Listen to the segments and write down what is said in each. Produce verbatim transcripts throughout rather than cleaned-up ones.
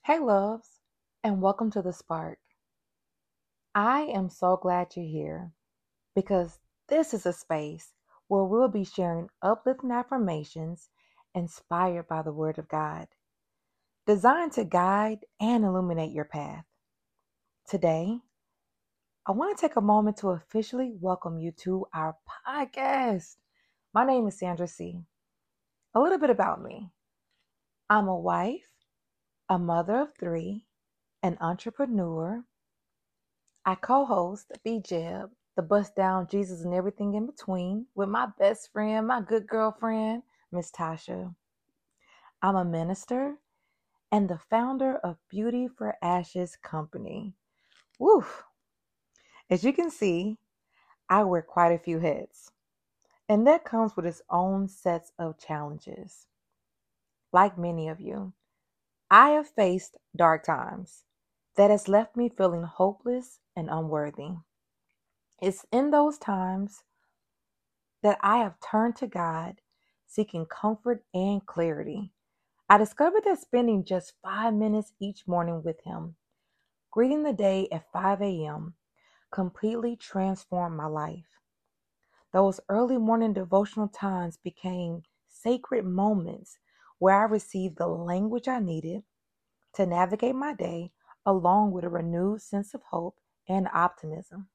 Hey, loves, and welcome to The Spark. I am so glad you're here because this is a space where we'll be sharing uplifting affirmations inspired by the Word of God, designed to guide and illuminate your path. Today, I want to take a moment to officially welcome you to our podcast. My name is Sandra C. A little bit about me: I'm a wife, a mother of three, an entrepreneur. I co-host B Jeb, the Bust Down Jesus and Everything in Between, with my best friend, my good girlfriend, Miss Tasha. I'm a minister and the founder of Beauty for Ashes Company. Woo! As you can see, I wear quite a few hats, and that comes with its own sets of challenges. Like many of you, I have faced dark times that has left me feeling hopeless and unworthy. It's in those times that I have turned to God, seeking comfort and clarity. I discovered that spending just five minutes each morning with Him, greeting the day at five a.m., completely transformed my life. Those early morning devotional times became sacred moments where I received the language I needed to navigate my day, along with a renewed sense of hope and optimism.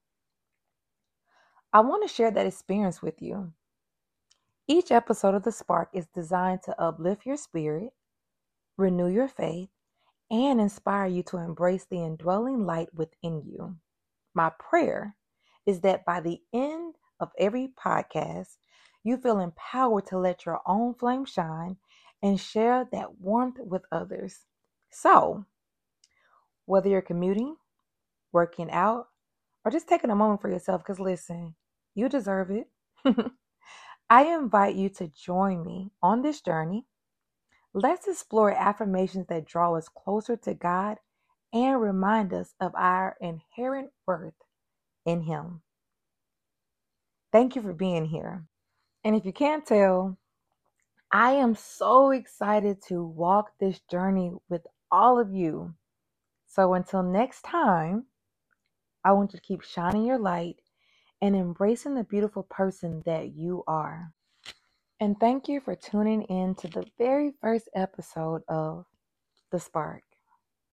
I want to share that experience with you. Each episode of The Spark is designed to uplift your spirit, renew your faith, and inspire you to embrace the indwelling light within you. My prayer is that by the end of every podcast, you feel empowered to let your own flame shine and share that warmth with others. So, whether you're commuting, working out, or just taking a moment for yourself, because listen, you deserve it. I invite you to join me on this journey. Let's explore affirmations that draw us closer to God and remind us of our inherent worth in Him. Thank you for being here. And if you can't tell, I am so excited to walk this journey with all of you. So until next time, I want you to keep shining your light and embracing the beautiful person that you are. And thank you for tuning in to the very first episode of The Spark.